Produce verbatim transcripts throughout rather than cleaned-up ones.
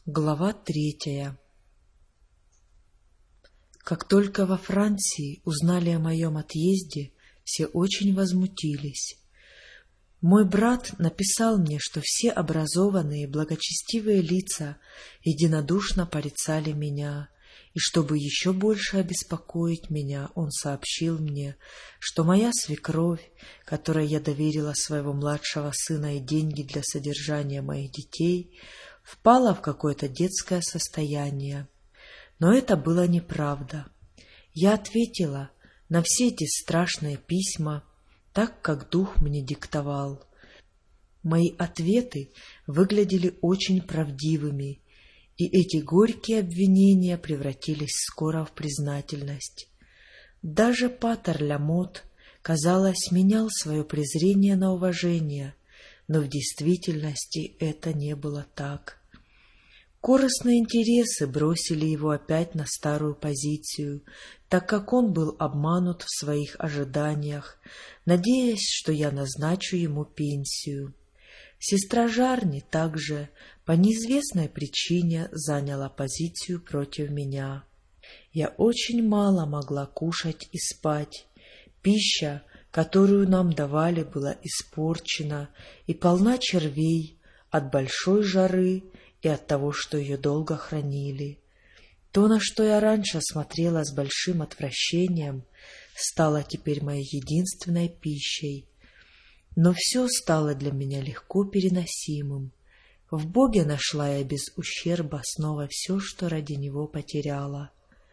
Глава третья. Как только во Франции узнали о моем отъезде, все очень возмутились. Мой брат написал мне, что все образованные, благочестивые лица единодушно порицали меня, и чтобы еще больше обеспокоить меня, он сообщил мне, что моя свекровь, которой я доверила своего младшего сына и деньги для содержания моих детей, впала в какое-то детское состояние. Но это было неправда. Я ответила на все эти страшные письма так, как дух мне диктовал. Мои ответы выглядели очень правдивыми, и эти горькие обвинения превратились скоро в признательность. Даже патер Ламот, казалось, менял свое презрение на уважение, но в действительности это не было так. Корыстные интересы бросили его опять на старую позицию, так как он был обманут в своих ожиданиях, надеясь, что я назначу ему пенсию. Сестра Жарни также по неизвестной причине заняла позицию против меня. Я очень мало могла кушать и спать. Пища, которую нам давали, была испорчена и полна червей от большой жары и от того, что ее долго хранили. То, на что я раньше смотрела с большим отвращением, стало теперь моей единственной пищей. Но все стало для меня легко переносимым. В Боге нашла я без ущерба снова все, что ради Него потеряла.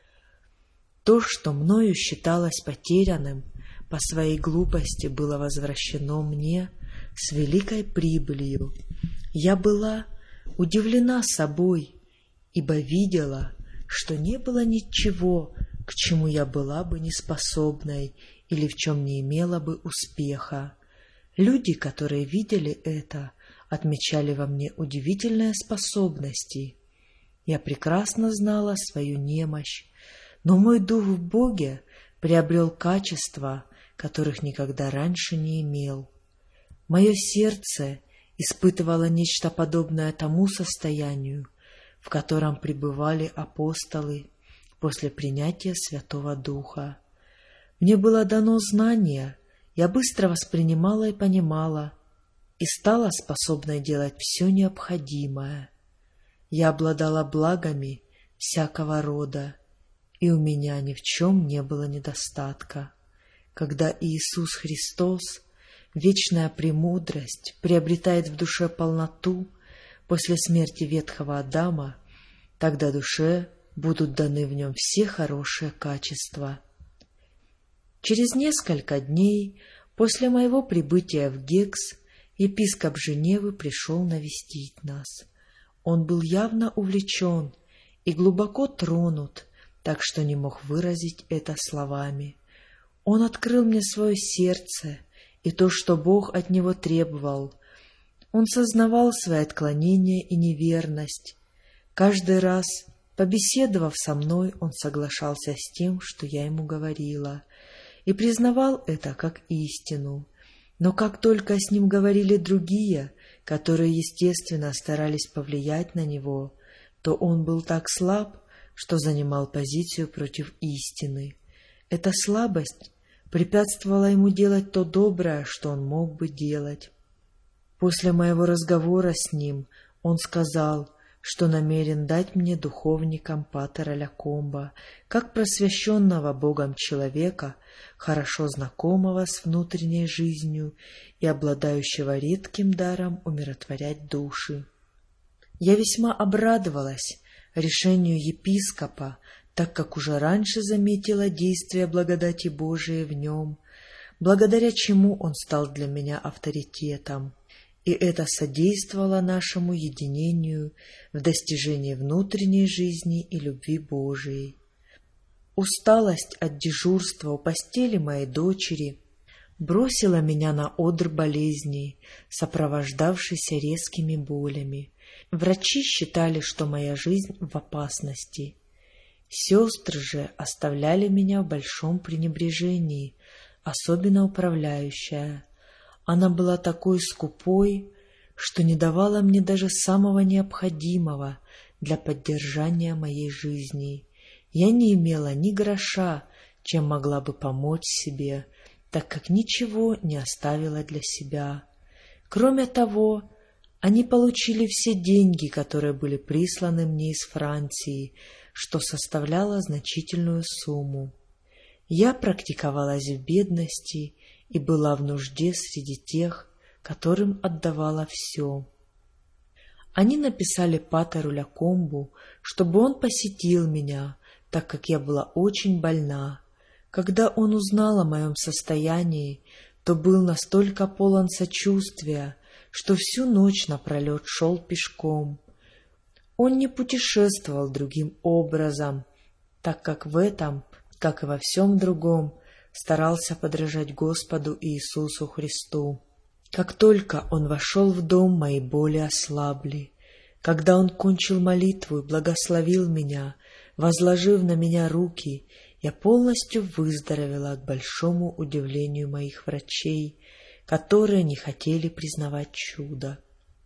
То, что мною считалось потерянным, по своей глупости было возвращено мне с великой прибылью. Я была удивлена собой, ибо видела, что не было ничего, к чему я была бы неспособной или в чем не имела бы успеха. Люди, которые видели это, отмечали во мне удивительные способности. Я прекрасно знала свою немощь, но мой дух в Боге приобрел качества, которых никогда раньше не имел. Мое сердце испытывало нечто подобное тому состоянию, в котором пребывали апостолы после принятия Святого Духа. Мне было дано знание, я быстро воспринимала и понимала, и стала способной делать все необходимое. Я обладала благами всякого рода, и у меня ни в чем не было недостатка. Когда Иисус Христос, вечная премудрость, приобретает в душе полноту после смерти ветхого Адама, тогда душе будут даны в нем все хорошие качества. Через несколько дней после моего прибытия в Гекс епископ Женевы пришел навестить нас. Он был явно увлечен и глубоко тронут, так что не мог выразить это словами. Он открыл мне свое сердце и то, что Бог от него требовал. Он сознавал свои отклонения и неверность. Каждый раз, побеседовав со мной, он соглашался с тем, что я ему говорила, и признавал это как истину. Но как только с ним говорили другие, которые, естественно, старались повлиять на него, то он был так слаб, что занимал позицию против истины. Эта слабость препятствовала ему делать то доброе, что он мог бы делать. После моего разговора с ним он сказал, что намерен дать мне духовником патера Лякомба, как просвещенного Богом человека, хорошо знакомого с внутренней жизнью и обладающего редким даром умиротворять души. Я весьма обрадовалась решению епископа, так как уже раньше заметила действие благодати Божией в нем, благодаря чему он стал для меня авторитетом, и это содействовало нашему единению в достижении внутренней жизни и любви Божией. Усталость от дежурства у постели моей дочери бросила меня на одр болезней, сопровождавшейся резкими болями. Врачи считали, что моя жизнь в опасности. Сестры же оставляли меня в большом пренебрежении, особенно управляющая. Она была такой скупой, что не давала мне даже самого необходимого для поддержания моей жизни. Я не имела ни гроша, чем могла бы помочь себе, так как ничего не оставила для себя. Кроме того, они получили все деньги, которые были присланы мне из Франции, что составляло значительную сумму. Я практиковалась в бедности и была в нужде среди тех, которым отдавала все. Они написали патеру Лякомбу, чтобы он посетил меня, так как я была очень больна. Когда он узнал о моем состоянии, то был настолько полон сочувствия, что всю ночь напролет шел пешком. Он не путешествовал другим образом, так как в этом, как и во всем другом, старался подражать Господу Иисусу Христу. Как только он вошел в дом, мои боли ослабли. Когда он кончил молитву и благословил меня, возложив на меня руки, я полностью выздоровела к большому удивлению моих врачей, которые не хотели признавать чудо.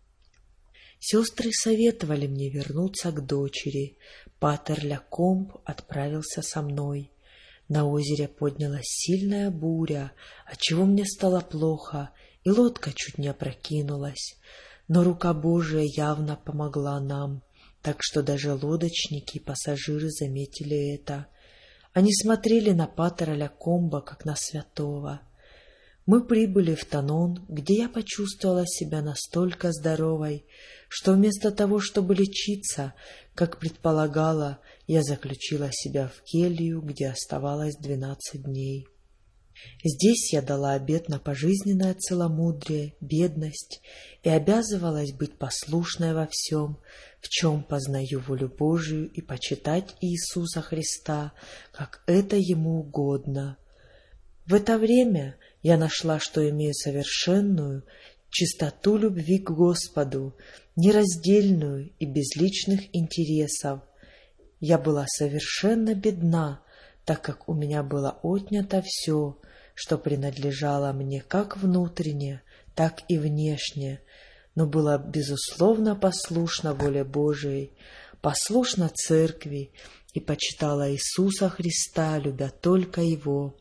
Сестры советовали мне вернуться к дочери. Патер Лякомб отправился со мной. На озере поднялась сильная буря, отчего мне стало плохо, и лодка чуть не опрокинулась. Но рука Божия явно помогла нам, так что даже лодочники и пассажиры заметили это. Они смотрели на патера Лякомба, как на святого. Мы прибыли в Танон, где я почувствовала себя настолько здоровой, что вместо того, чтобы лечиться, как предполагала, я заключила себя в келью, где оставалась двенадцать дней. Здесь я дала обет на пожизненное целомудрие, бедность и обязывалась быть послушной во всем, в чем познаю волю Божию, и почитать Иисуса Христа, как это Ему угодно. В это время я нашла, что имею совершенную чистоту любви к Господу, нераздельную и без личных интересов. Я была совершенно бедна, так как у меня было отнято все, что принадлежало мне как внутренне, так и внешне, но была безусловно послушна воле Божией, послушна Церкви и почитала Иисуса Христа, любя только Его.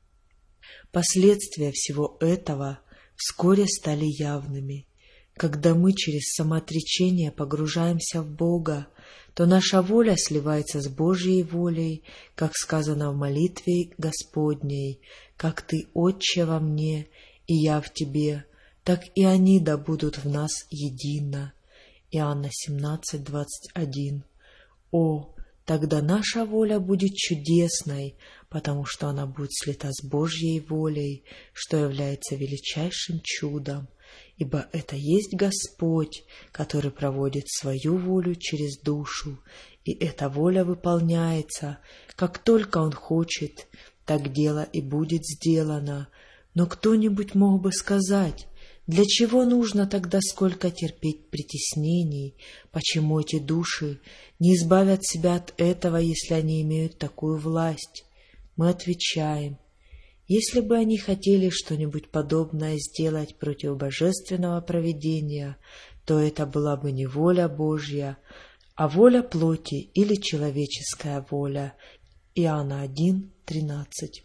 Последствия всего этого вскоре стали явными. Когда мы через самоотречение погружаемся в Бога, то наша воля сливается с Божьей волей, как сказано в молитве Господней: «Как Ты, Отче, во мне, и я в Тебе, так и они да будут в нас едино». Иоанна семнадцать, двадцать один. О, тогда наша воля будет чудесной, потому что она будет слита с Божьей волей, что является величайшим чудом, ибо это есть Господь, который проводит свою волю через душу, и эта воля выполняется, как только Он хочет, так дело и будет сделано. Но кто-нибудь мог бы сказать: для чего нужно тогда сколько терпеть притеснений? Почему эти души не избавят себя от этого, если они имеют такую власть? Мы отвечаем: если бы они хотели что-нибудь подобное сделать против божественного провидения, то это была бы не воля Божья, а воля плоти или человеческая воля. Иоанна один, тринадцать.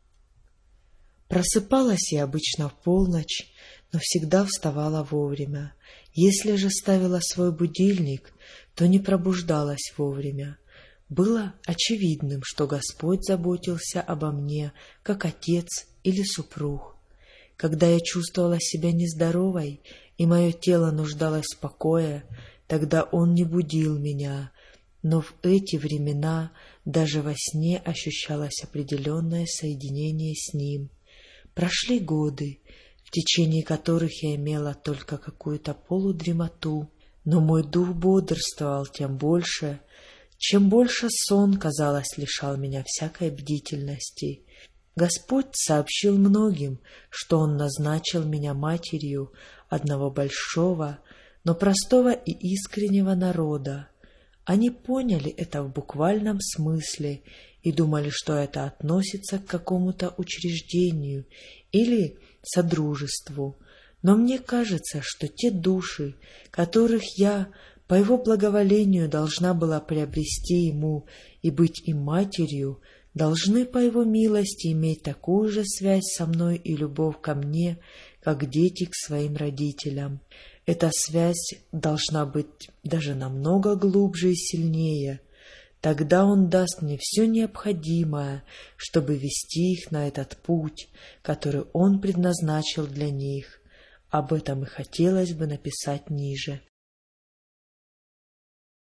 Просыпалась я обычно в полночь, но всегда вставала вовремя. Если же ставила свой будильник, то не пробуждалась вовремя. Было очевидным, что Господь заботился обо мне, как отец или супруг. Когда я чувствовала себя нездоровой, и мое тело нуждалось в покое, тогда Он не будил меня, но в эти времена даже во сне ощущалось определенное соединение с Ним. Прошли годы, в течение которых я имела только какую-то полудремоту, но мой дух бодрствовал тем больше, чем больше сон, казалось, лишал меня всякой бдительности. Господь сообщил многим, что Он назначил меня матерью одного большого, но простого и искреннего народа. Они поняли это в буквальном смысле и думали, что это относится к какому-то учреждению или содружеству. Но мне кажется, что те души, которых я по его благоволению должна была приобрести ему и быть им матерью, должны по его милости иметь такую же связь со мной и любовь ко мне, как дети к своим родителям. Эта связь должна быть даже намного глубже и сильнее. Тогда Он даст мне все необходимое, чтобы вести их на этот путь, который Он предназначил для них. Об этом и хотелось бы написать ниже.